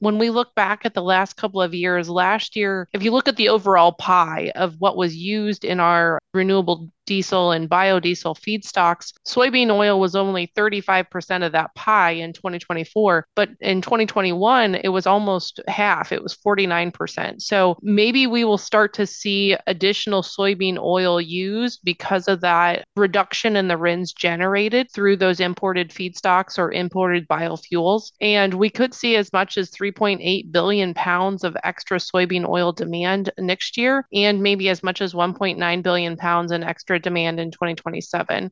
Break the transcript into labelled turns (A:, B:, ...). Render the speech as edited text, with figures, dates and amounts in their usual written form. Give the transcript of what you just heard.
A: When we look back at the last couple of years, last year, if you look at the overall pie of what was used in our renewable diesel and biodiesel feedstocks, soybean oil was only 35% of that pie in 2024. But in 2021, it was almost half, it was 49%. So maybe we will start to see additional soybean oil used because of that reduction in the RINs generated through those imported feedstocks or imported biofuels. And we could see as much as 3.8 billion pounds of extra soybean oil demand next year, and maybe as much as 1.9 billion pounds in extra demand in 2027.